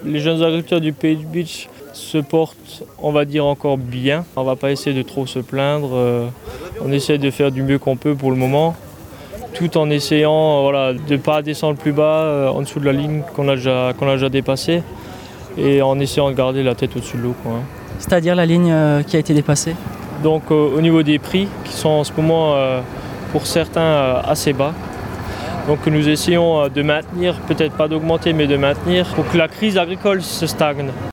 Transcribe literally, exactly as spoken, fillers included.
Les jeunes agriculteurs du Pays du Beach se portent, on va dire, encore bien. On ne va pas essayer de trop se plaindre. Euh, on essaie de faire du mieux qu'on peut pour le moment, tout en essayant voilà, de ne pas descendre plus bas, euh, en dessous de la ligne qu'on a déjà, qu'on a déjà dépassée, et en essayant de garder la tête au-dessus de l'eau, quoi, hein. C'est-à-dire la ligne euh, qui a été dépassée? Donc euh, au niveau des prix, qui sont en ce moment, euh, pour certains, euh, assez bas. Donc nous essayons de maintenir, peut-être pas d'augmenter, mais de maintenir pour que la crise agricole se stagne.